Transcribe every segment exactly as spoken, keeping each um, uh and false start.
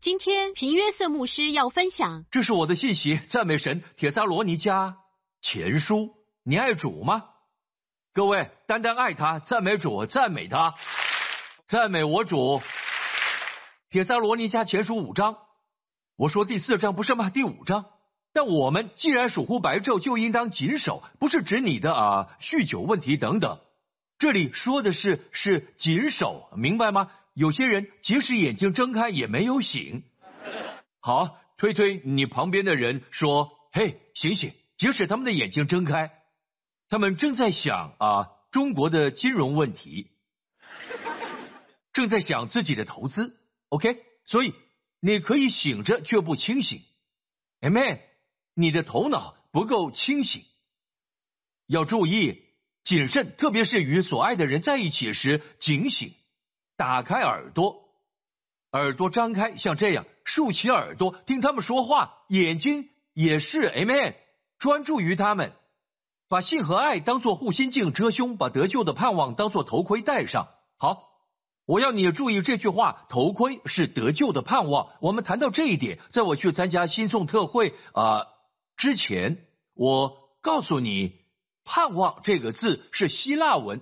今天平约瑟牧师要分享， 这是我的信息，赞美神。帖撒罗尼迦前书，你爱主吗？各位，单单爱他，赞美主，赞美他，赞美我主。帖撒罗尼迦前书五章，我说第四章不是吗？第五章。但我们既然属乎白昼，就应当谨守，不是指你的啊酗酒问题等等。这里说的是是谨守，明白吗？有些人即使眼睛睁开也没有醒。好，推推你旁边的人说，嘿，醒醒，即使他们的眼睛睁开，他们正在想啊中国的金融问题，正在想自己的投资 OK， 所以你可以醒着却不清醒。 Amen， 你的头脑不够清醒，要注意谨慎，特别是与所爱的人在一起时警醒。打开耳朵，耳朵张开，像这样竖起耳朵听他们说话，眼睛也是 Amen， 专注于他们，把信和爱当作护心镜遮胸，把得救的盼望当作头盔戴上。好，我要你注意这句话，头盔是得救的盼望。我们谈到这一点，在我去参加新颂特会啊、呃、之前，我告诉你，盼望这个字是希腊文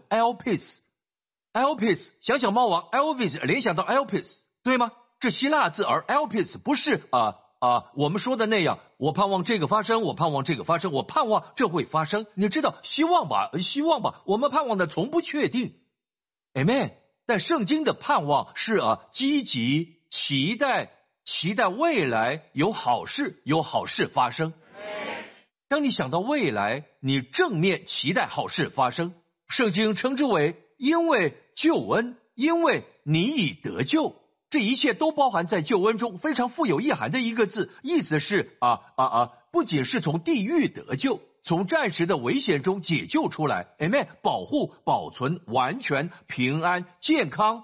elpis。Elpis， 想想猫王 Elvis 联想到 Elpis， 对吗？这希腊字，而 Elpis 不是啊啊、呃呃、我们说的那样，我盼望这个发生，我盼望这个发生，我盼望这会发生。你知道，希望吧，希望吧，我们盼望的从不确定。Amen。但圣经的盼望是啊积极期待，期待未来有好事，有好事发生。当你想到未来，你正面期待好事发生。圣经称之为因为救恩，因为你已得救，这一切都包含在救恩中，非常富有意涵的一个字，意思是啊啊啊，不仅是从地狱得救，从暂时的危险中解救出来 ，Amen， 保护、保存、完全、平安、健康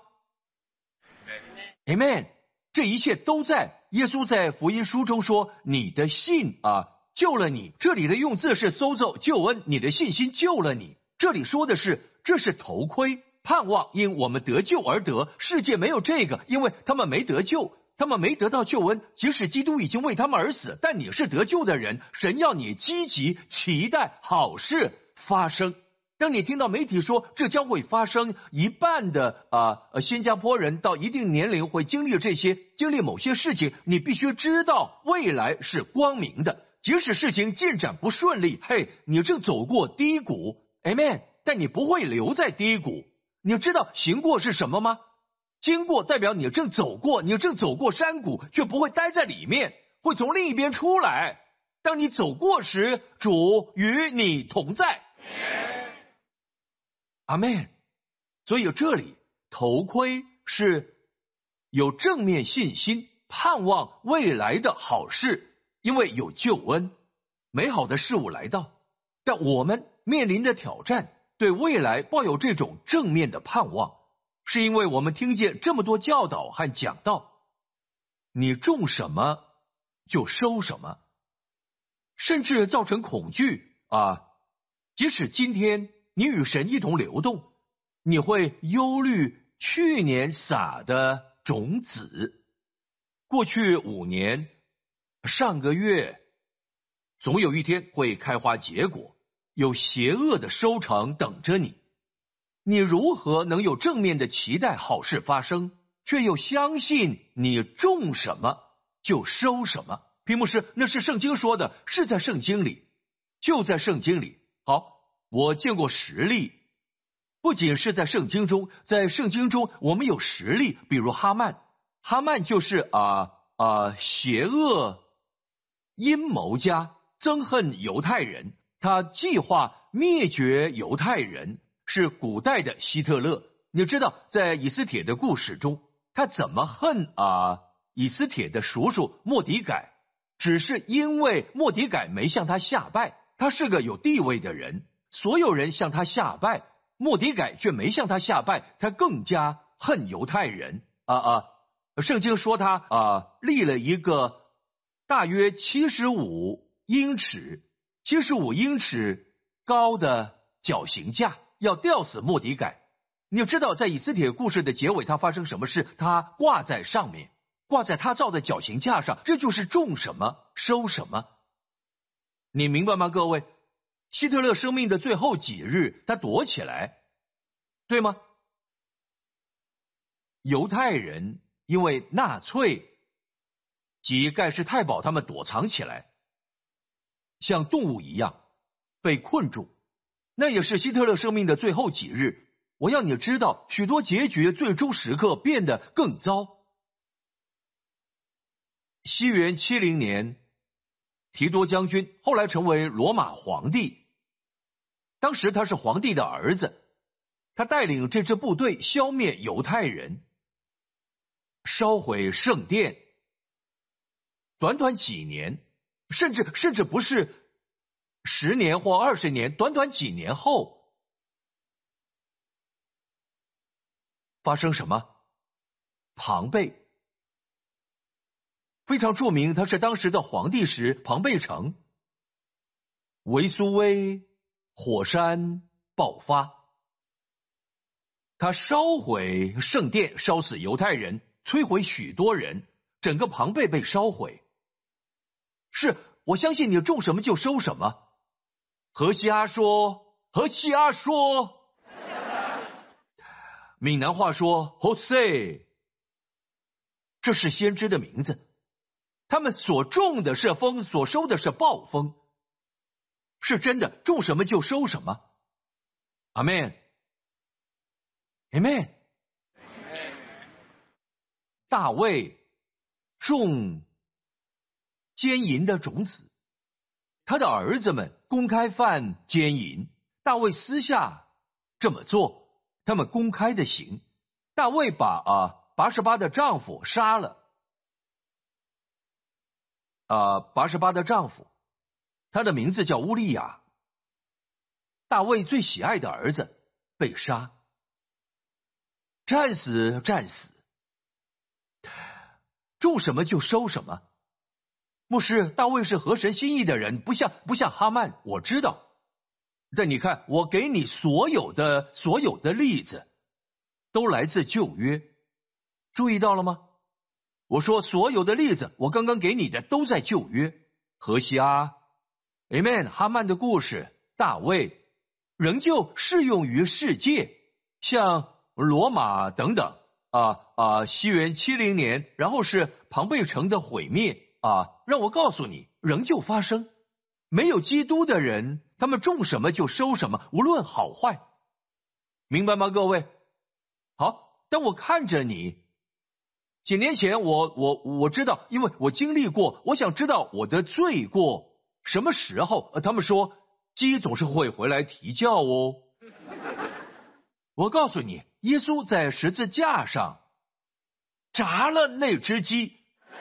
，Amen， 这一切都在耶稣在福音书中说，你的信啊救了你，这里的用字是搜奏救恩，你的信心救了你。这里说的是，这是头盔，盼望因我们得救而得，世界没有这个，因为他们没得救，他们没得到救恩，即使基督已经为他们而死，但你是得救的人，神要你积极期待好事发生。当你听到媒体说这将会发生，一半的啊、呃、新加坡人到一定年龄会经历这些，经历某些事情，你必须知道未来是光明的，即使事情进展不顺利，嘿，你正走过低谷 Amen， 但你不会留在低谷。你知道行过是什么吗？经过代表你正走过，你正走过山谷，却不会待在里面，会从另一边出来。当你走过时，主与你同在。阿们。所以这里头盔是有正面信心，盼望未来的好事，因为有救恩，美好的事物来到。但我们面临的挑战，对未来抱有这种正面的盼望，是因为我们听见这么多教导和讲道，你种什么就收什么，甚至造成恐惧啊！即使今天你与神一同流动，你会忧虑去年撒的种子，过去五年、上个月，总有一天会开花结果，有邪恶的收成等着你。你如何能有正面的期待好事发生，却又相信你种什么就收什么？屏幕是那是圣经说的，是在圣经里，就在圣经里。好，我见过实例，不仅是在圣经中，在圣经中我们有实例，比如哈曼，哈曼就是啊啊邪恶阴谋家，憎恨犹太人，他计划灭绝犹太人，是古代的希特勒。你知道在以斯帖的故事中，他怎么恨啊以斯帖的叔叔末底改，只是因为末底改没向他下拜，他是个有地位的人，所有人向他下拜，末底改却没向他下拜，他更加恨犹太人啊啊！圣经说他啊立了一个大约七十五英尺、七十五英尺高的绞刑架，要吊死末底改。你知道在以斯帖故事的结尾，他发生什么事？他挂在上面， 挂在他造的绞刑架上，这就是种什么收什么。你明白吗，各位？希特勒生命的最后几日，他躲起来，对吗？犹太人因为纳粹及盖世太保他们躲藏起来，像动物一样被困住，那也是希特勒生命的最后几日。我要你知道，许多结局最终时刻变得更糟。西元七零年，提多将军后来成为罗马皇帝，当时他是皇帝的儿子，他带领这支部队消灭犹太人，烧毁圣殿。短短几年，甚至甚至不是十年或二十年，短短几年后，发生什么？庞贝非常著名，他是当时的皇帝时，庞贝城维苏威火山爆发，他烧毁圣殿，烧死犹太人，摧毁许多人，整个庞贝被烧毁。是，我相信你种什么就收什么。何西阿说，何西阿说，闽南话说 Jose， 这是先知的名字。他们所种的是风，所收的是暴风，是真的，种什么就收什么。阿们，阿们。大卫种奸淫的种子，他的儿子们公开犯奸淫，大卫私下这么做，他们公开的行。大卫把啊拔示巴的丈夫杀了。啊，拔示巴的丈夫，他的名字叫乌利亚，大卫最喜爱的儿子被杀，战死战死，种什么就收什么。牧师，大卫是合神心意的人，不像不像哈曼，我知道。但你看，我给你所有的所有的例子，都来自旧约，注意到了吗？我说所有的例子，我刚刚给你的都在旧约。何西阿 Amen， 哈曼的故事，大卫仍旧适用于世界，像罗马等等啊啊，西元七零年，然后是庞贝城的毁灭啊，让我告诉你，仍旧发生。没有基督的人，他们种什么就收什么，无论好坏，明白吗，各位？好，当我看着你。几年前我我我知道，因为我经历过，我想知道我的罪过什么时候。他们说鸡总是会回来啼叫哦。我告诉你，耶稣在十字架上炸了那只鸡。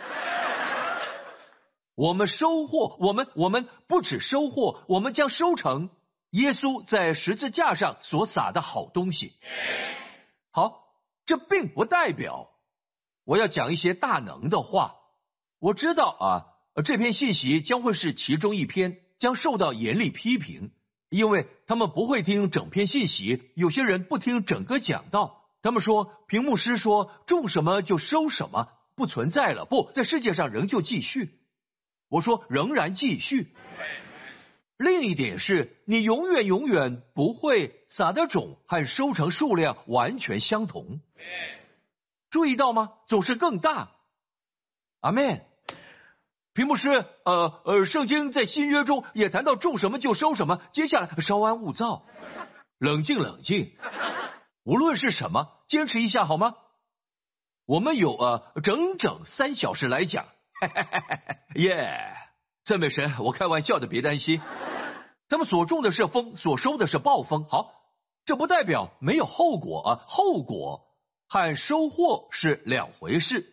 我们收获，我们我们不止收获，我们将收成耶稣在十字架上所撒的好东西。好，这并不代表我要讲一些大能的话。我知道啊，这篇信息将会是其中一篇，将受到严厉批评，因为他们不会听整篇信息，有些人不听整个讲道，他们说平牧师说种什么就收什么，不存在了，不在世界上仍旧继续。我说仍然继续。另一点是，你永远永远不会撒的种和收成数量完全相同。注意到吗？总是更大。阿们。平牧师，呃呃，圣经在新约中也谈到种什么就收什么，接下来稍安勿躁，冷静冷静。无论是什么，坚持一下好吗？我们有呃整整三小时来讲。耶，赞美神！我开玩笑的，别担心。他们所种的是风，所收的是暴风。好，这不代表没有后果啊，后果和收获是两回事。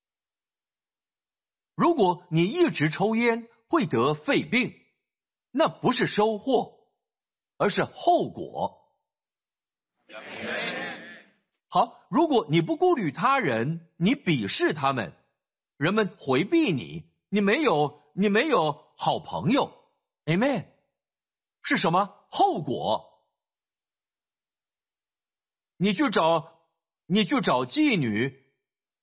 如果你一直抽烟会得肺病，那不是收获，而是后果。好，如果你不顾虑他人，你鄙视他们，人们回避你，你没有你没有好朋友 Amen， 是什么后果？你去找你去找妓女，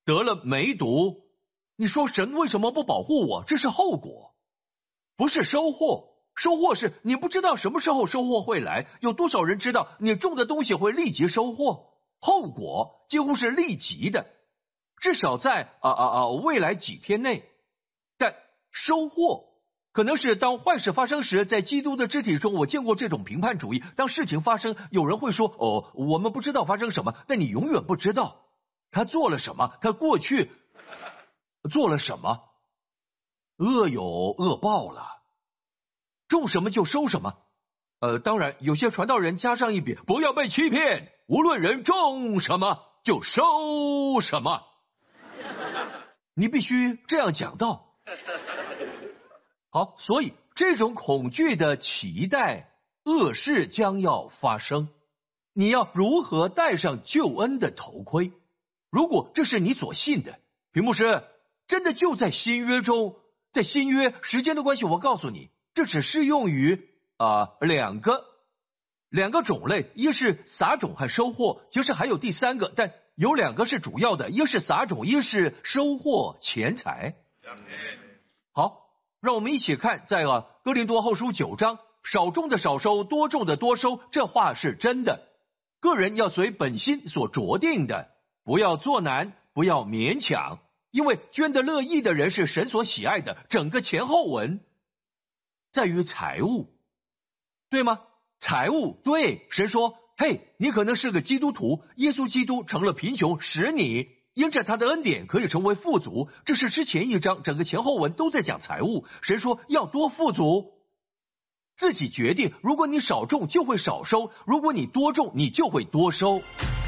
得了梅毒，你说神为什么不保护我？这是后果，不是收获。收获是你不知道什么时候收获会来，有多少人知道你种的东西会立即收获？后果几乎是立即的，至少在啊啊啊未来几天内。但收获可能是当坏事发生时，在基督的肢体中，我见过这种评判主义。当事情发生，有人会说：“哦，我们不知道发生什么。”但你永远不知道他做了什么，他过去做了什么。恶有恶报了。种什么就收什么，呃，当然有些传道人加上一笔，不要被欺骗，无论人种什么就收什么。你必须这样讲道。好，所以这种恐惧的期待，恶事将要发生，你要如何戴上救恩的头盔？如果这是你所信的，屏幕师真的就在新约中，在新约时间的关系，我告诉你。这只适用于啊、呃、两个两个种类，一是撒种和收获，其实还有第三个，但有两个是主要的，一是撒种，一是收获钱财。好，让我们一起看，在啊哥林多后书九章，少种的少收，多种的多收，这话是真的。个人要随本心所酌定的，不要作难，不要勉强，因为捐得乐意的人是神所喜爱的。整个前后文在于财物，对吗？财物，对，神说，嘿，你可能是个基督徒，耶稣基督成了贫穷，使你因着他的恩典可以成为富足。这是之前一章整个前后文都在讲财物。神说要多富足，自己决定，如果你少种就会少收，如果你多种你就会多收。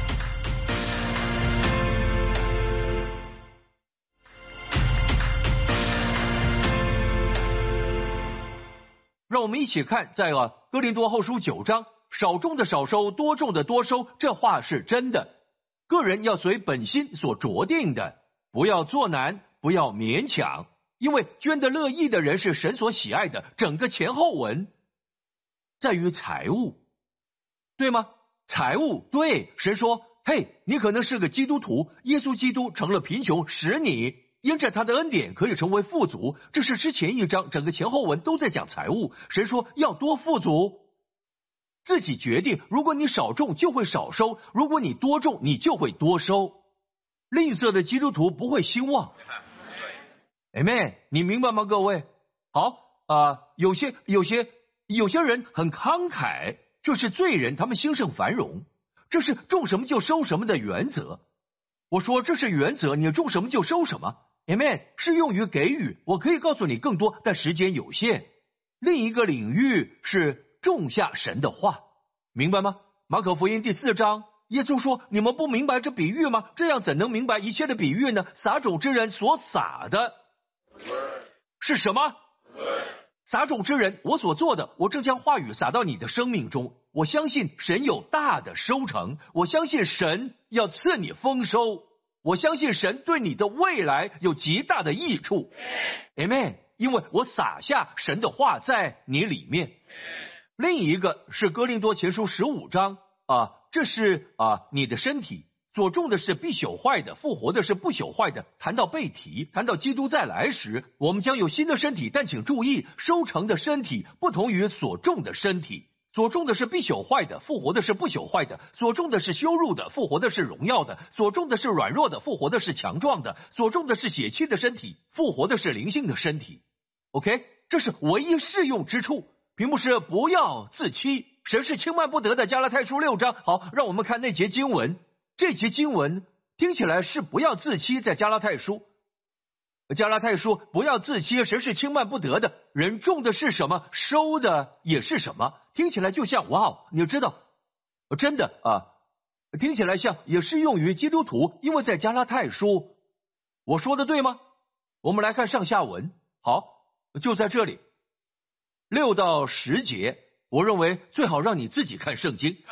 让我们一起看，在啊哥林多后书九章，少种的少收，多种的多收，这话是真的。个人要随本心所酌定的，不要作难，不要勉强，因为捐得乐意的人是神所喜爱的。整个前后文在于财物，对吗？财物，对，神说，嘿，你可能是个基督徒，耶稣基督成了贫穷，使你因着他的恩典可以成为富足。这是之前一章整个前后文都在讲财物。神说要多富足，自己决定，如果你少种就会少收，如果你多种你就会多收。吝啬的基督徒不会兴旺。Amen， 你明白吗，各位？好啊、呃，有些有些有些人很慷慨，就是罪人，他们兴盛繁荣，这是种什么就收什么的原则。我说这是原则，你种什么就收什么。Amen， 适用于给予，我可以告诉你更多，但时间有限。另一个领域是种下神的话，明白吗？马可福音第四章，耶稣说，你们不明白这比喻吗？这样怎能明白一切的比喻呢？撒种之人所撒的是什么？撒种之人，我所做的，我正将话语撒到你的生命中。我相信神有大的收成，我相信神要赐你丰收，我相信神对你的未来有极大的益处。Amen， 因为我撒下神的话在你里面。另一个是哥林多前书十五章啊，这是啊你的身体。所种的是必朽坏的，复活的是不朽坏的。谈到被提，谈到基督再来时，我们将有新的身体，但请注意，收成的身体不同于所种的身体。所种的是必朽坏的，复活的是不朽坏的；所种的是羞辱的，复活的是荣耀的；所种的是软弱的，复活的是强壮的；所种的是血气的身体，复活的是灵性的身体。OK， 这是唯一适用之处。屏幕是不要自欺，神是轻慢不得的。加拉太书六章，好，让我们看那节经文。这节经文听起来是不要自欺，在加拉太书，加拉太书不要自欺，神是轻慢不得的。人种的是什么，收的也是什么。听起来就像哇，你知道，真的啊，听起来像也适用于基督徒，因为在加拉太书，我说的对吗？我们来看上下文，好，就在这里，六到十节，我认为最好让你自己看圣经。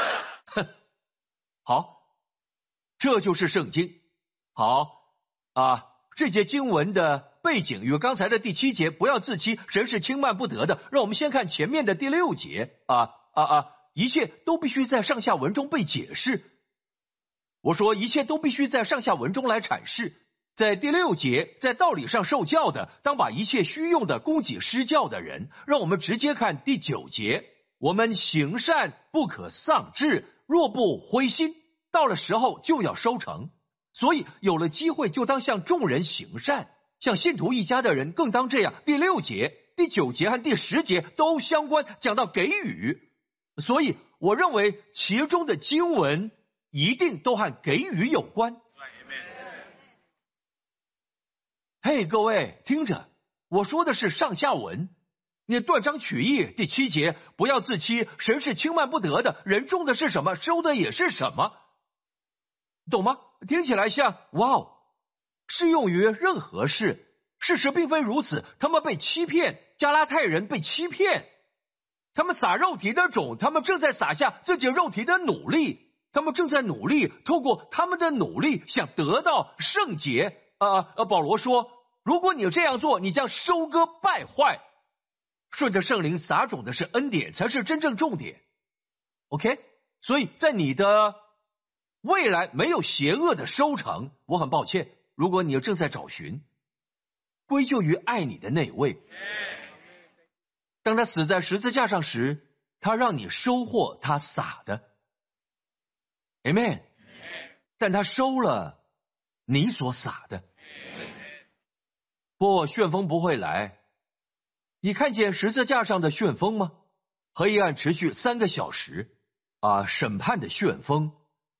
好。这就是圣经。好啊，这节经文的背景与刚才的第七节不要自欺，神是轻慢不得的。让我们先看前面的第六节啊啊啊！一切都必须在上下文中被解释。 我说一切都必须在上下文中来阐释。在第六节，在道理上受教的，当把一切虚用的供给施教的人。让我们直接看第九节，我们行善不可丧志，若不灰心，到了时候就要收成。所以有了机会就当向众人行善，像信徒一家的人更当这样。第六节、第九节和第十节都相关，讲到给予。所以我认为其中的经文一定都和给予有关。嘿，各位听着，我说的是上下文。你断章取义，第七节，不要自欺，神是轻慢不得的，人种的是什么，收的也是什么，懂吗？听起来像哇哦，适用于任何事。事实并非如此，他们被欺骗，加拉太人被欺骗，他们撒肉体的种，他们正在撒下自己肉体的努力，他们正在努力，透过他们的努力想得到圣洁。呃呃，保罗说，如果你这样做，你将收割败坏。顺着圣灵撒种的是恩典，才是真正重点。OK， 所以在你的未来没有邪恶的收成。我很抱歉，如果你正在找寻，归咎于爱你的那位。当他死在十字架上时，他让你收获他撒的 Amen， 但他收了你所撒的。不，旋风不会来。你看见十字架上的旋风吗？黑暗持续三个小时啊，审判的旋风。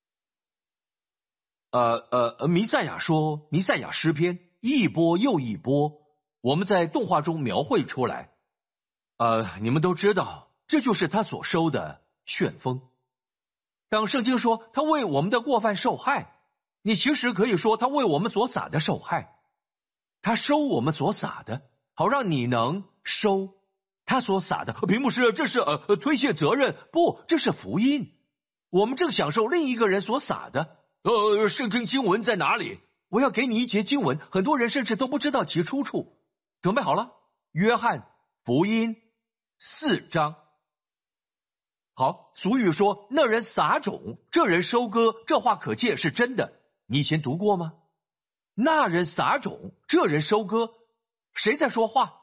呃呃，弥赛亚说，弥赛亚诗篇一波又一波，我们在动画中描绘出来。呃，你们都知道，这就是他所收的旋风。当圣经说他为我们的过犯受害，你其实可以说他为我们所撒的受害。他收我们所撒的，好让你能收他所撒的。屏幕师，这是呃推卸责任，不，这是福音。我们正享受另一个人所撒的。呃，圣经经文在哪里？我要给你一节经文，很多人甚至都不知道其出处。准备好了？约翰福音四章。好，俗语说那人撒种，这人收割，这话可见是真的。你以前读过吗？那人撒种，这人收割，谁在说话？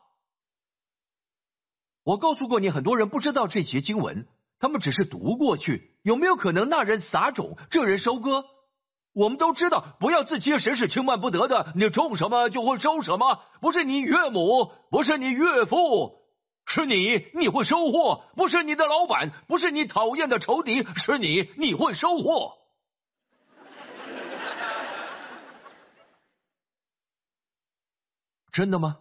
我告诉过你，很多人不知道这节经文，他们只是读过去。有没有可能那人撒种，这人收割？我们都知道，不要自欺，神是轻慢不得的，你种什么就会收什么，不是你岳母，不是你岳父，是你，你会收获，不是你的老板，不是你讨厌的仇敌，是你，你会收获。真的吗？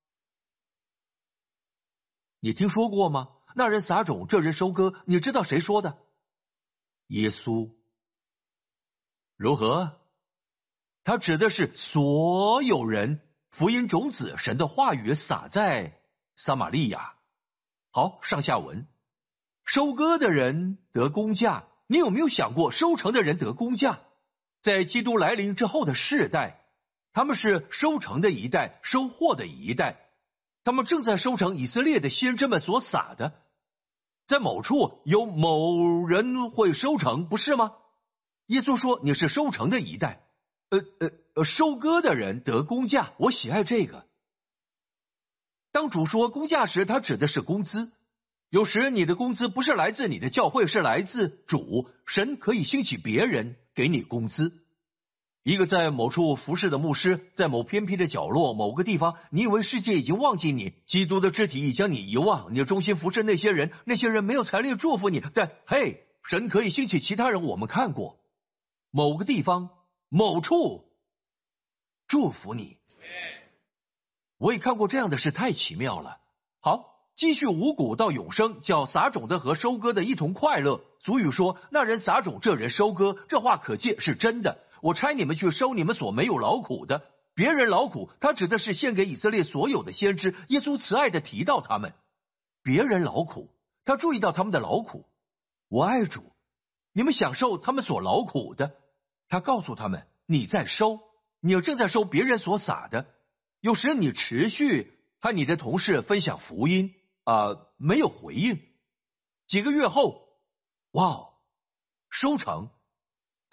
你听说过吗？那人撒种，这人收割，你知道谁说的？耶稣。如何？他指的是所有人，福音种子，神的话语撒在撒玛利亚。好，上下文。收割的人得工价，你有没有想过，收成的人得工价？在基督来临之后的世代，他们是收成的一代，收获的一代，他们正在收成以色列的先知们所撒的。在某处有某人会收成，不是吗？耶稣说你是收成的一代。呃呃呃，收割的人得工价，我喜爱这个。当主说工价时，他指的是工资。有时你的工资不是来自你的教会，是来自主，神可以兴起别人给你工资。一个在某处服侍的牧师，在某偏僻的角落某个地方，你以为世界已经忘记你，基督的肢体已将你遗忘，你忠心服侍那些人，那些人没有财力祝福你，但嘿，神可以兴起其他人，我们看过某个地方某处祝福你。我也看过这样的事，太奇妙了。好，继续五谷到永生，叫撒种的和收割的一同快乐。俗语说那人撒种，这人收割，这话可见是真的。我差你们去收你们所没有劳苦的。别人劳苦，他指的是献给以色列所有的先知。耶稣慈爱的提到他们，别人劳苦，他注意到他们的劳苦。我爱主，你们享受他们所劳苦的。他告诉他们，你在收，你正在收别人所撒的。有时你持续和你的同事分享福音啊、呃，没有回应。几个月后，哇，收成，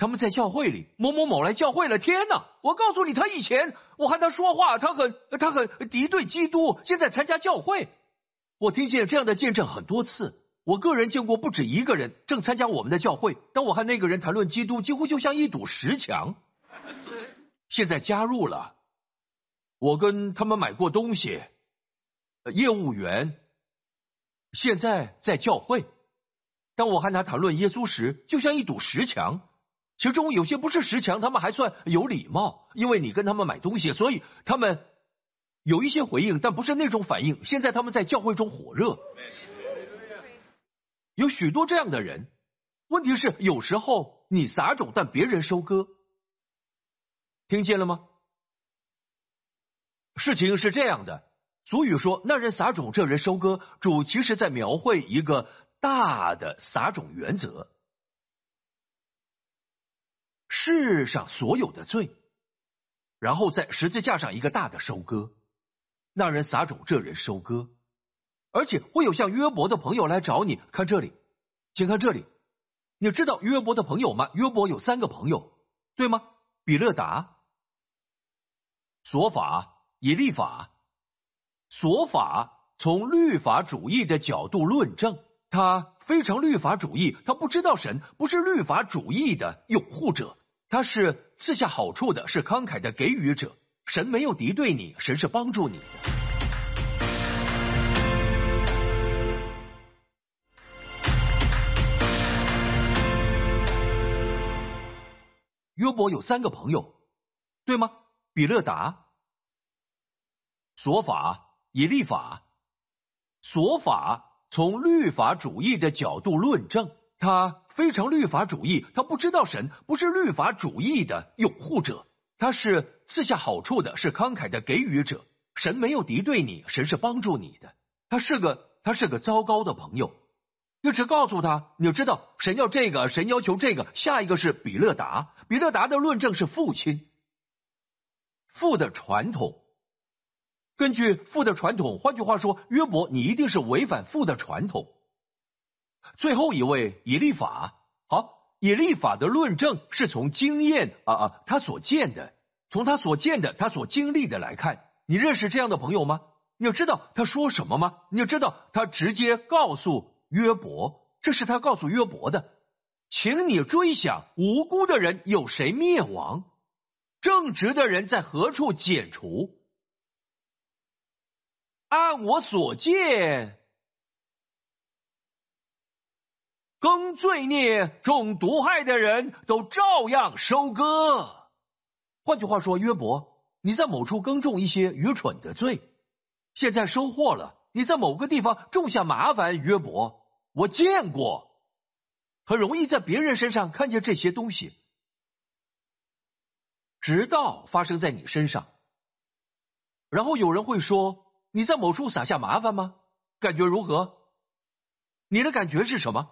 他们在教会里，某某某来教会了。天哪！我告诉你，他以前我和他说话，他很他很敌对基督，现在参加教会。我听见这样的见证很多次。我个人见过不止一个人正参加我们的教会，当我和那个人谈论基督，几乎就像一堵石墙。现在加入了，我跟他们买过东西，业务员现在在教会。当我和他谈论耶稣时，就像一堵石墙。其中有些不是石墙，他们还算有礼貌，因为你跟他们买东西，所以他们有一些回应，但不是那种反应。现在他们在教会中火热。有许多这样的人，问题是有时候你撒种，但别人收割。听见了吗？事情是这样的，俗语说那人撒种，这人收割。主其实在描绘一个大的撒种原则。世上所有的罪，然后在十字架上一个大的收割。那人撒种，这人收割。而且会有像约伯的朋友来找你。看这里，请看这里。你知道约伯的朋友吗？约伯有三个朋友，对吗？比勒达、索法、以利法。索法从律法主义的角度论证，他非常律法主义，他不知道神，不是律法主义的拥护者，他是赐下好处的，是慷慨的给予者。神没有敌对你，神是帮助你的。约伯有三个朋友，对吗？比勒达、索法、以利法。索法从律法主义的角度论证，他非常律法主义，他不知道神，不是律法主义的拥护者，他是赐下好处的，是慷慨的给予者。神没有敌对你，神是帮助你的。他是个他是个糟糕的朋友。一直告诉他，你知道神要这个，神要求这个。下一个是比勒达，比勒达的论证是父亲，父的传统。根据父的传统，换句话说，约伯你一定是违反父的传统。最后一位以利法，好，以利法的论证是从经验啊啊他所见的，从他所见的，他所经历的来看。你认识这样的朋友吗？你知道他说什么吗？你知道他直接告诉约伯，这是他告诉约伯的，请你追想无辜的人有谁灭亡，正直的人在何处剪除。按我所见，耕罪孽种毒害的人都照样收割。换句话说，约伯，你在某处耕种一些愚蠢的罪，现在收获了，你在某个地方种下麻烦。约伯，我见过，很容易在别人身上看见这些东西，直到发生在你身上。然后有人会说，你在某处撒下麻烦吗？感觉如何？你的感觉是什么？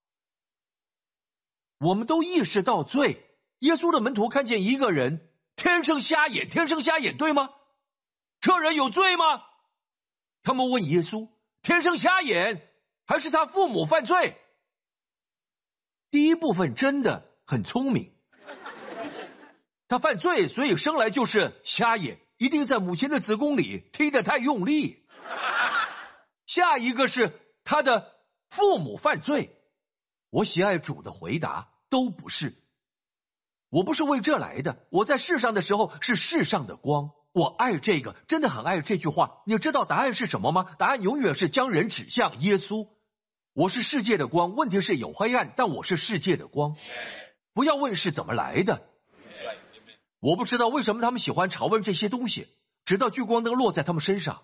我们都意识到罪。耶稣的门徒看见一个人天生瞎眼，天生瞎眼，对吗？这人有罪吗？他们问耶稣，天生瞎眼还是他父母犯罪？第一部分真的很聪明，他犯罪，所以生来就是瞎眼，一定在母亲的子宫里踢得太用力。下一个是他的父母犯罪。我喜爱主的回答，都不是。我不是为这来的，我在世上的时候是世上的光。我爱这个，真的很爱这句话。你知道答案是什么吗？答案永远是将人指向耶稣。我是世界的光，问题是有黑暗，但我是世界的光。不要问是怎么来的，我不知道为什么他们喜欢嘲问这些东西，直到聚光灯落在他们身上。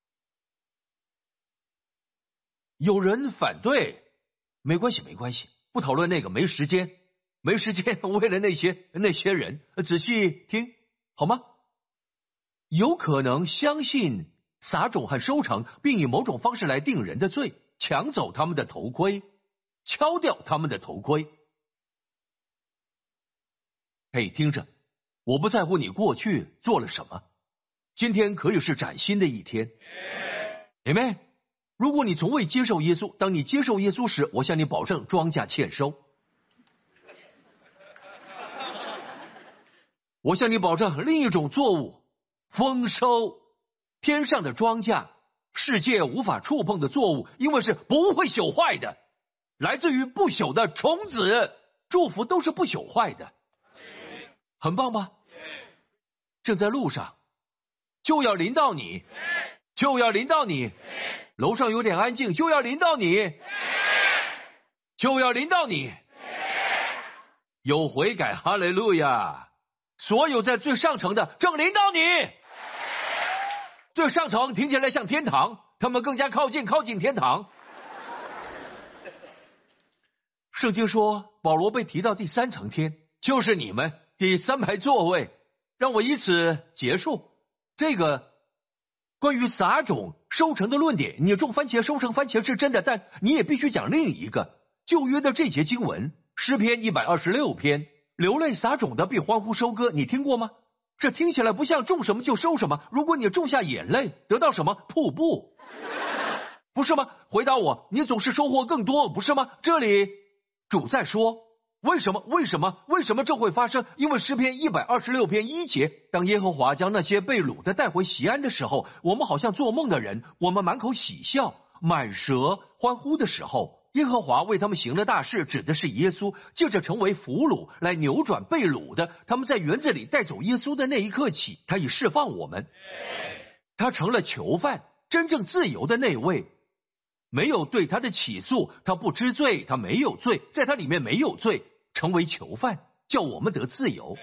有人反对，没关系没关系，不讨论那个，没时间没时间为了那些那些人，仔细听好吗？有可能相信撒种和收成，并以某种方式来定人的罪，抢走他们的头盔，敲掉他们的头盔。嘿，听着，我不在乎你过去做了什么，今天可以是崭新的一天。Amen。如果你从未接受耶稣，当你接受耶稣时，我向你保证，庄稼欠收。 我向你保证，另一种作物，丰收，天上的庄稼，世界无法触碰的作物，因为是不会朽坏的，来自于不朽的种子，祝福都是不朽坏的，很棒吧？正在路上，就要临到你，就要临到你。楼上有点安静，就要临到你，就要临到你。有悔改，哈利路亚！所有在最上层的正临到你。最上层听起来像天堂，他们更加靠近靠近天堂。圣经说，保罗被提到第三层天，就是你们第三排座位。让我以此结束这个关于撒种收成的论点。你种番茄收成番茄是真的，但你也必须讲另一个旧约的这节经文，诗篇一百二十六篇，流泪撒种的必欢呼收割，你听过吗？这听起来不像种什么就收什么。如果你种下眼泪，得到什么？瀑布，不是吗？回答我，你总是收获更多，不是吗？这里主在说，为什么？为什么？为什么这会发生？因为诗篇一百二十六篇一节，当耶和华将那些被掳的带回锡安的时候，我们好像做梦的人，我们满口喜笑，满舌欢呼的时候，耶和华为他们行了大事，指的是耶稣，借着成为俘虏来扭转被掳的。他们在园子里带走耶稣的那一刻起，他已释放我们，他成了囚犯，真正自由的那位。没有对他的起诉，他不知罪，他没有罪，在他里面没有罪，成为囚犯，叫我们得自由。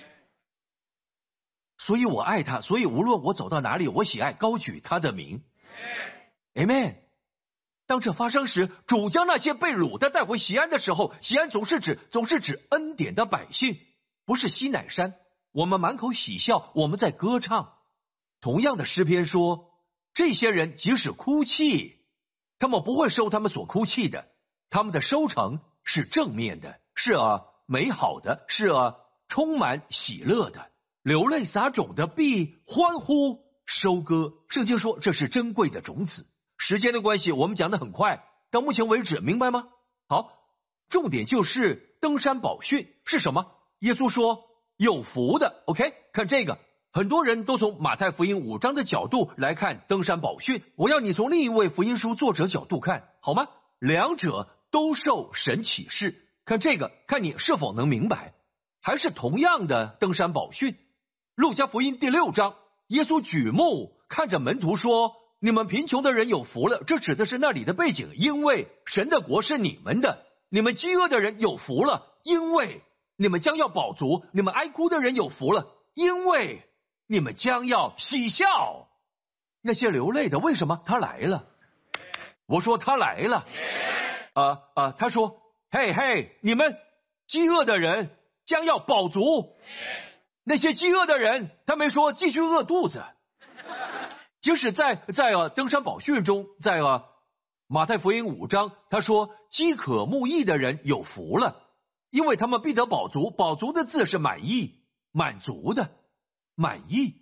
所以我爱他，所以无论我走到哪里，我喜爱高举他的名。Amen。当这发生时，主将那些被掳的带回锡安的时候，锡安总是指总是指恩典的百姓，不是西乃山。我们满口喜笑，我们在歌唱。同样的诗篇说，这些人即使哭泣，他们不会收他们所哭泣的，他们的收成是正面的，是啊美好的，是啊充满喜乐的。流泪撒种的必欢呼收割。圣经说这是珍贵的种子。时间的关系，我们讲得很快，到目前为止，明白吗？好，重点就是登山宝训是什么？耶稣说有福的 OK， 看这个，很多人都从马太福音五章的角度来看登山宝训，我要你从另一位福音书作者角度看，好吗？两者都受神启示，看这个，看你是否能明白。还是同样的登山宝训，路加福音第六章，耶稣举目看着门徒说，你们贫穷的人有福了，这指的是那里的背景，因为神的国是你们的。你们饥饿的人有福了，因为你们将要饱足。你们哀哭的人有福了，因为你们将要喜笑。那些流泪的，为什么？他来了。我说他来了。啊啊，他说嘿嘿，你们饥饿的人将要饱足。那些饥饿的人，他没说继续饿肚子。即使在在啊登山宝训中，在啊马太福音五章，他说饥渴慕义的人有福了，因为他们必得饱足。饱足的字是满意，满足的，满意。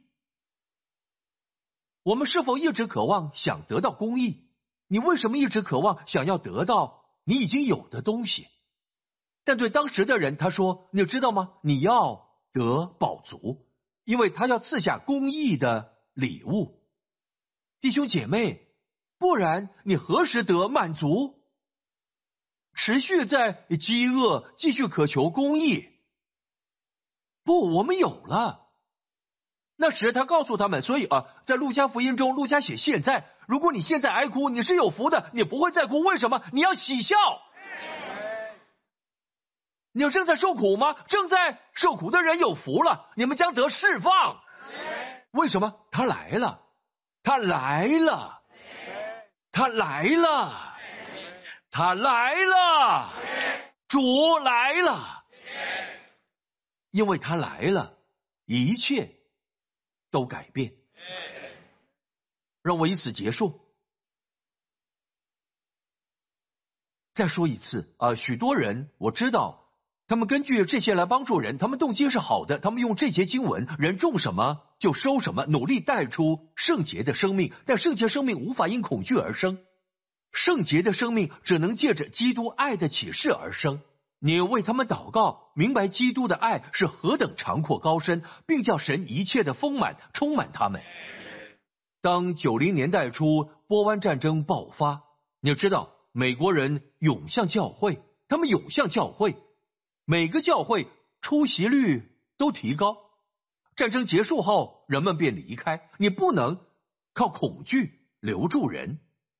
我们是否一直渴望想得到公义？你为什么一直渴望想要得到你已经有的东西？但对当时的人，他说你知道吗？你要得饱足，因为他要赐下公义的礼物。弟兄姐妹，不然你何时得满足？持续在饥饿，继续渴求公义。不，我们有了。那时他告诉他们，所以啊，在路加福音中，路加写现在，如果你现在哀哭，你是有福的，你不会再哭。为什么？你要喜笑。你正在受苦吗？正在受苦的人有福了，你们将得释放。为什么？他来了，他来了，他来了，他来了，主来了，因为他来了，一切都改变。让我以此结束。再说一次啊、呃，许多人我知道，他们根据这些来帮助人，他们动机是好的，他们用这节经文，人种什么就收什么，努力带出圣洁的生命。但圣洁生命无法因恐惧而生，圣洁的生命只能借着基督爱的启示而生。 你为他们祷告，明白基督的爱是何等长阔高深，并叫神一切的丰满充满他们。当九零年代初波湾战争爆发，你知道美国人涌向教会，他们涌向教会，每个教会出席率都提高。战争结束后，人们便离开。你不能靠恐惧留住人，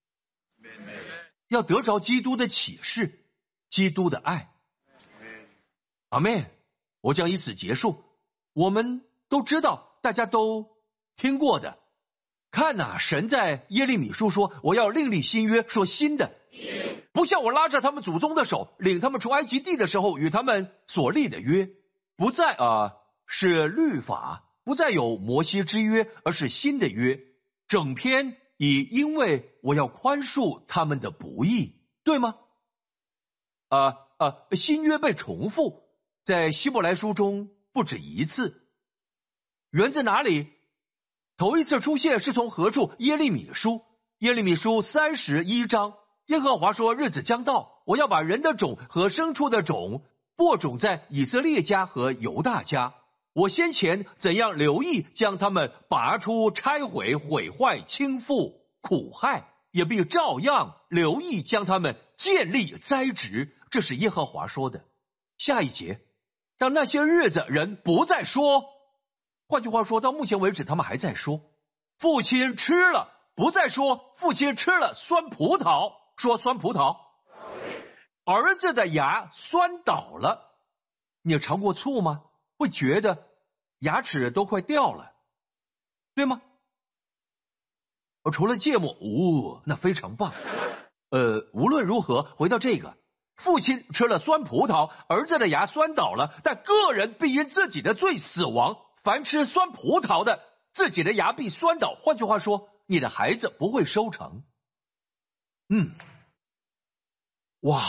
要得着基督的启示，基督的爱。阿们。我将以此结束。我们都知道，大家都听过的。看哪、啊，神在耶利米书说，我要另立新约，说新的，不像我拉着他们祖宗的手，领他们出埃及地的时候与他们所立的约，不再啊、呃、是律法，不再有摩西之约，而是新的约。整篇以因为我要宽恕他们的不义，对吗？啊、呃、啊、呃，新约被重复，在希伯来书中不止一次。源自哪里？头一次出现是从何处？耶利米书，耶利米书三十一章，耶和华说：日子将到，我要把人的种和牲畜的种播种在以色列家和犹大家。我先前怎样留意将他们拔出、拆毁、毁坏、倾覆、苦害，也必照样留意将他们建立、栽植。这是耶和华说的。下一节，当那些日子人不再说，换句话说，到目前为止他们还在说父亲吃了，不再说父亲吃了酸葡萄，说酸葡萄，儿子的牙酸倒了。你有尝过醋吗？会觉得牙齿都快掉了，对吗？除了芥末，哦，那非常棒。呃，无论如何，回到这个，父亲吃了酸葡萄，儿子的牙酸倒了，但个人必因自己的罪死亡。凡吃酸葡萄的，自己的牙必酸倒。换句话说，你的孩子不会收成。嗯，哇，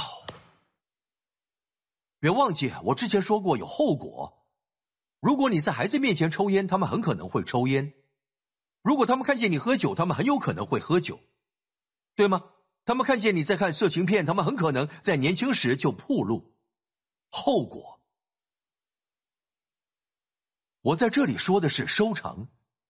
别忘记我之前说过有后果。如果你在孩子面前抽烟，他们很可能会抽烟；如果他们看见你喝酒，他们很有可能会喝酒，对吗？他们看见你在看色情片，他们很可能在年轻时就暴露。后果，我在这里说的是收成，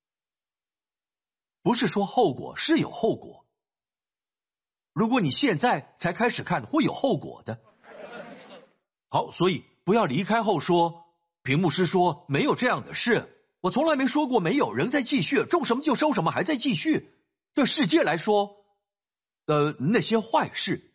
不是说后果，是有后果。如果你现在才开始看，会有后果的。好，所以不要离开后说，平牧师说没有这样的事，我从来没说过没有，仍在继续，种什么就收什么，还在继续。对世界来说，呃，那些坏事，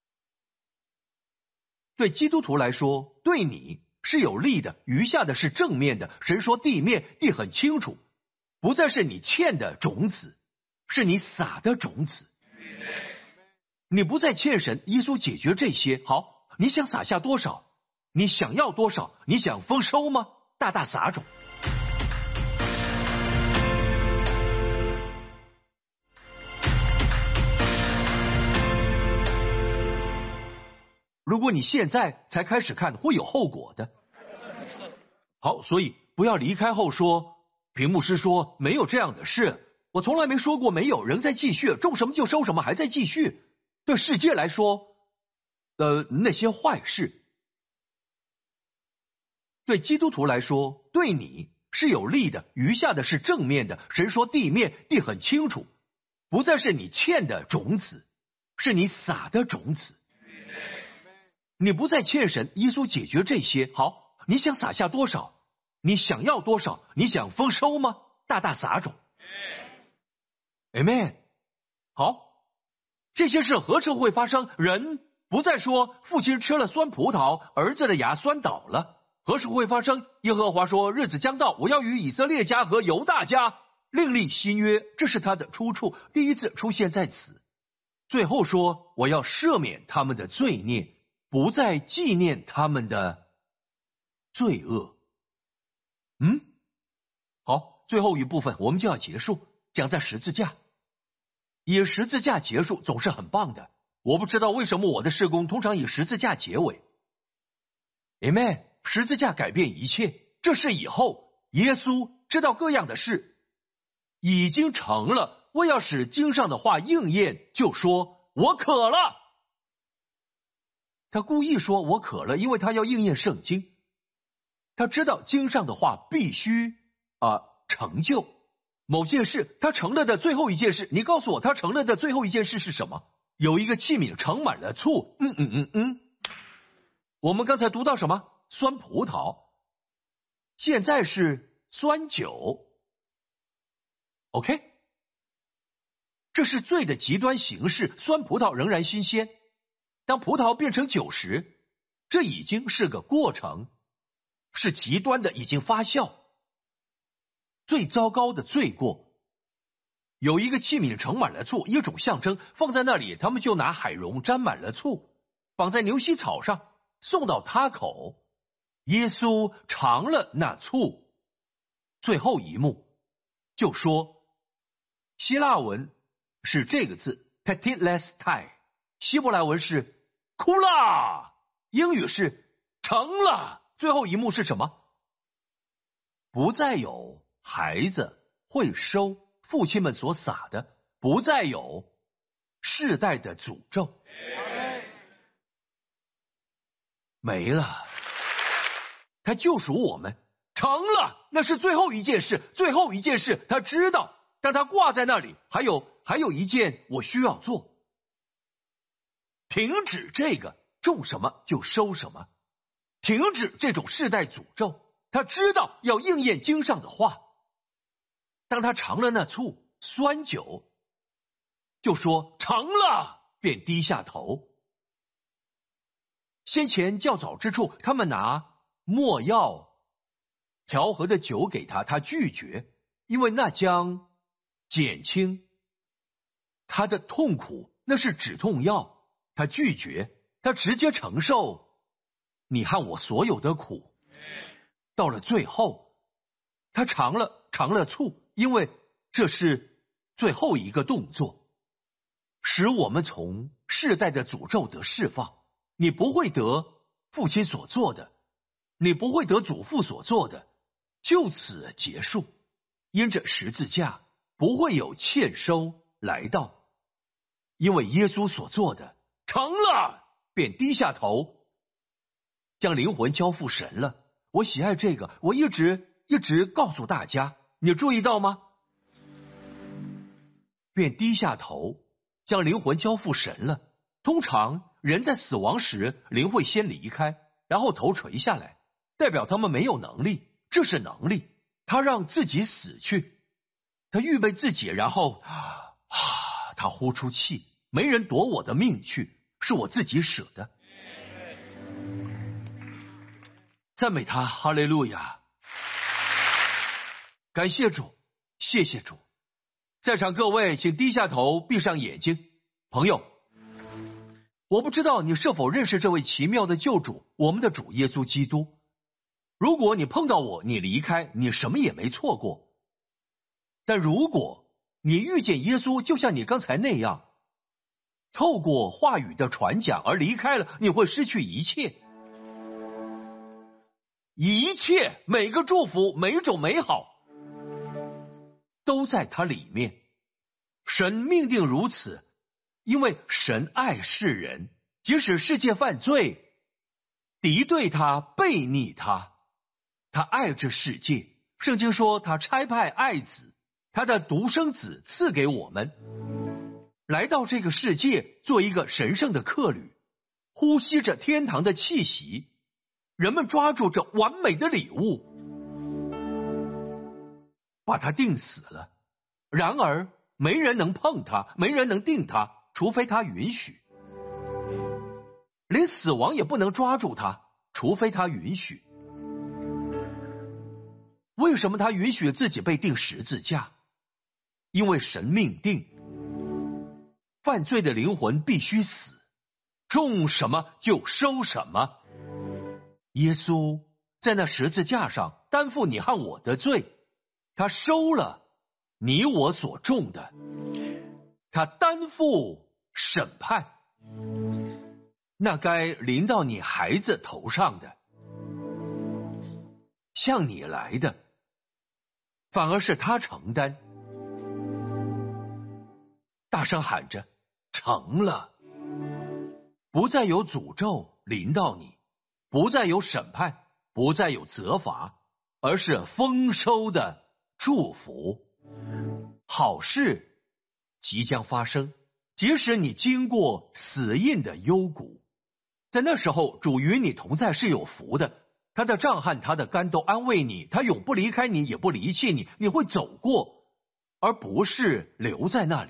对基督徒来说，对你是有利的，余下的是正面的。神说地面，地很清楚，不再是你欠的种子，是你撒的种子。你不再欠神，耶稣解决这些。好，你想撒下多少？你想要多少？你想丰收吗？大大撒种。如果你现在才开始看，会有后果的。好，所以不要离开后说，平牧师说没有这样的事，我从来没说过没有，仍在继续，种什么就收什么，还在继续。对世界来说，呃，那些坏事，对基督徒来说，对你是有利的，余下的是正面的。神说地面，地很清楚，不再是你欠的种子，是你撒的种子。你不再欠神，耶稣解决这些。好，你想撒下多少？你想要多少？你想丰收吗？大大撒种。Amen。好，这些事何时会发生？人不再说父亲吃了酸葡萄，儿子的牙酸倒了。何时会发生？耶和华说，日子将到，我要与以色列家和犹大家另立新约。这是他的出处，第一次出现在此。最后说，我要赦免他们的罪孽，不再纪念他们的罪恶。嗯，好，最后一部分我们就要结束，讲在十字架。以十字架结束总是很棒的。我不知道为什么我的事工通常以十字架结尾。Amen。十字架改变一切，这是以后耶稣知道各样的事已经成了。为要使经上的话应验，就说我渴了。 他故意说我渴了，因为他要应验圣经。他知道经上的话必须啊、呃、成就某件事，他成了的最后一件事。你告诉我，他成了的最后一件事是什么？有一个器皿盛满了醋。嗯嗯嗯嗯。我们刚才读到什么？酸葡萄，现在是酸酒。OK， 这是罪的极端形式。酸葡萄仍然新鲜，当葡萄变成酒时，这已经是个过程，是极端的，已经发酵。最糟糕的罪过，有一个器皿盛满了醋，一种象征，放在那里，他们就拿海蓉沾满了醋，绑在牛膝草上，送到他口。耶稣尝了那醋。最后一幕就说，希腊文是这个字 tetelestai， 希伯来文是哭啦，英语是成了。最后一幕是什么？不再有孩子会收父亲们所撒的，不再有世代的诅咒，没了。他救赎我们，成了，那是最后一件事，最后一件事。他知道，但他挂在那里，还有还有一件我需要做。停止这个，种什么就收什么，停止这种世代诅咒。他知道要应验经上的话。当他尝了那醋酸酒，就说成了，便低下头。先前较早之处，他们拿没药调和的酒给他，他拒绝，因为那将减轻他的痛苦，那是止痛药，他拒绝，他直接承受你和我所有的苦。到了最后，他尝了尝了醋，因为这是最后一个动作，使我们从世代的诅咒得释放。你不会得父亲所做的，你不会得祖父所做的，就此结束。因着十字架不会有欠收来到，因为耶稣所做的成了，便低下头，将灵魂交付神了。我喜爱这个，我一直一直告诉大家，你注意到吗？便低下头，将灵魂交付神了。通常人在死亡时，灵会先离开，然后头垂下来，代表他们没有能力。这是能力，他让自己死去，他预备自己，然后啊，他呼出气。没人夺我的命去，是我自己舍的。赞美他，哈利路亚！感谢主，谢谢主。在场各位，请低下头，闭上眼睛。朋友，我不知道你是否认识这位奇妙的救主，我们的主耶稣基督。如果你碰到我，你离开，你什么也没错过。但如果你遇见耶稣，就像你刚才那样，透过话语的传讲而离开了，你会失去一切。一切，每个祝福，每一种美好，都在它里面。神命定如此，因为神爱世人，即使世界犯罪，敌对他，背逆他，他爱这世界。圣经说他差派爱子，他的独生子赐给我们，来到这个世界做一个神圣的客旅，呼吸着天堂的气息。人们抓住这完美的礼物，把他钉死了。然而没人能碰他，没人能定他，除非他允许。连死亡也不能抓住他，除非他允许。为什么他允许自己被钉十字架？因为神命定，犯罪的灵魂必须死，种什么就收什么。耶稣在那十字架上担负你和我的罪，他收了你我所种的，他担负审判，那该临到你孩子头上的，向你来的，反而是他承担。大声喊着成了，不再有诅咒， 临到你，不再有审判，不再有责罚，而是丰收的祝福。好事即将发生，即使你经过死荫的幽谷，在那时候主与你同在是有福的，他的杖和他的竿都安慰你，他永不离开你，也不离弃你，你会走过，而不是留在那里。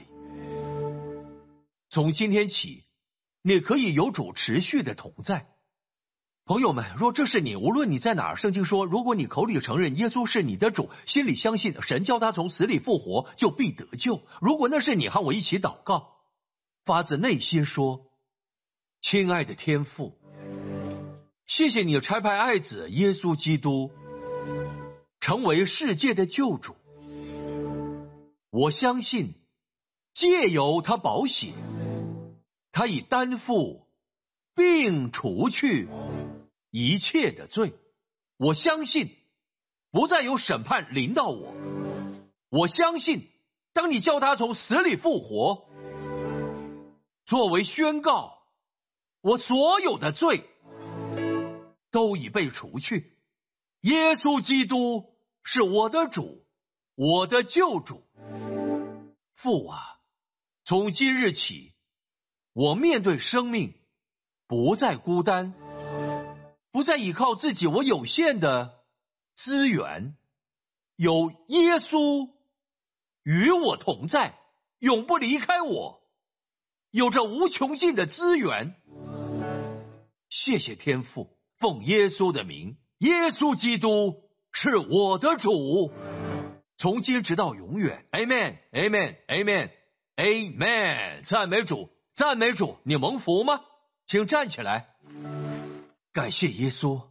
从今天起，你可以有主持续的同在。朋友们，若这是你，无论你在哪儿，圣经说，如果你口里承认耶稣是你的主，心里相信神叫他从死里复活，就必得救。如果那是你，和我一起祷告，发自内心说，亲爱的天父，谢谢你差派爱子耶稣基督成为世界的救主。我相信借由他宝血，他已担负并除去一切的罪。我相信不再有审判临到我。我相信当你叫他从死里复活，作为宣告，我所有的罪都已被除去。耶稣基督是我的主，我的救主。父啊，从今日起，我面对生命不再孤单，不再依靠自己我有限的资源，有耶稣与我同在，永不离开我，有着无穷尽的资源。谢谢天父，奉耶稣的名，耶稣基督是我的主，从今直到永远。 Amen Amen Amen Amen。 赞美主，赞美主。你蒙福吗？请站起来，感谢耶稣。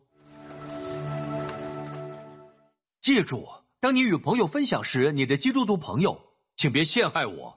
记住，当你与朋友分享时，你的基督徒朋友请别陷害我。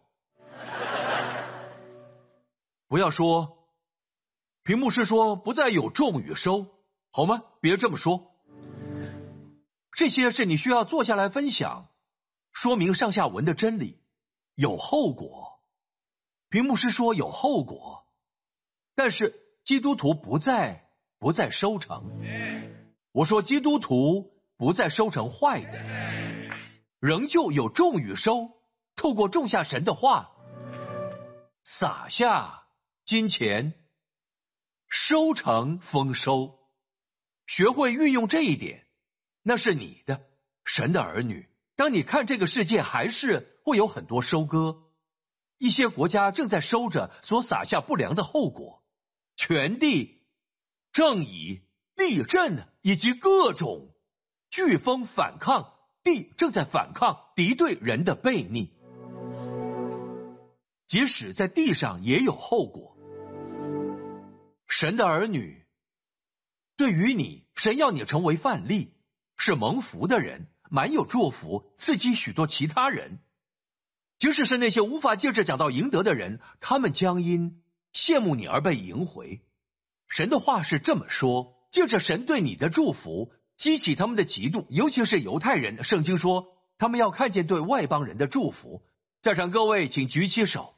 不要说屏幕是说不再有种与收，好吗？别这么说。这些是你需要坐下来分享，说明上下文的真理。有后果，屏幕是说有后果，但是基督徒不再不再收成。我说基督徒不再收成坏的，仍旧有种与收，透过种下神的话，撒下金钱，收成丰收。学会运用这一点，那是你的，神的儿女。当你看这个世界还是会有很多收割，一些国家正在收着所撒下不良的后果，全地正以地震以及各种飓风反抗，地正在反抗敌对人的悖逆。即使在地上也有后果。神的儿女，对于你，神要你成为范例，是蒙福的人，满有祝福，刺激许多其他人。即使是那些无法借着讲道赢得的人，他们将因羡慕你而被赢回。神的话是这么说，借着神对你的祝福，激起他们的嫉妒，尤其是犹太人。圣经说，他们要看见对外邦人的祝福。在场各位请举起手。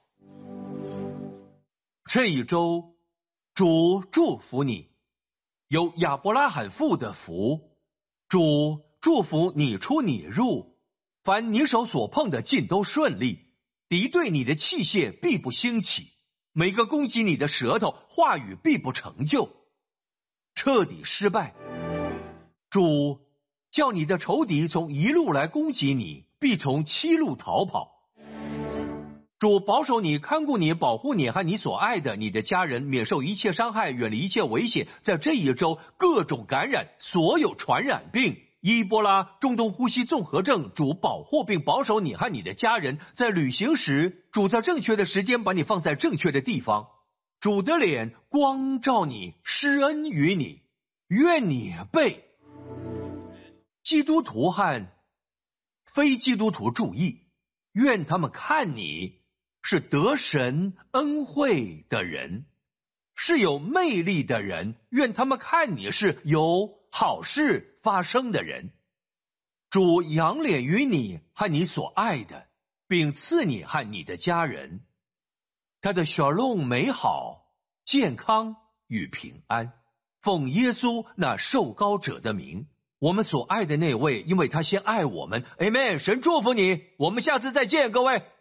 这一周主祝福你，有亚伯拉罕父的福。主祝福你出你入，凡你手所碰的尽都顺利，敌对你的器械必不兴起，每个攻击你的舌头话语必不成就，彻底失败。主叫你的仇敌从一路来攻击你，必从七路逃跑。主保守你，看顾你，保护你和你所爱的你的家人，免受一切伤害，远离一切危险。在这一周，各种感染，所有传染病，伊波拉、中东呼吸综合症，主保护并保守你和你的家人。在旅行时，主在正确的时间把你放在正确的地方。主的脸光照你，施恩于你。愿你被基督徒和非基督徒注意，愿他们看你是得神恩惠的人，是有魅力的人，愿他们看你是有好事发生的人。主仰脸于你和你所爱的，并赐你和你的家人他的shalom美好、健康与平安。 奉耶稣那受膏者的名，我们所爱的那位，因为他先爱我们。Amen。神祝福你，我们下次再见，各位。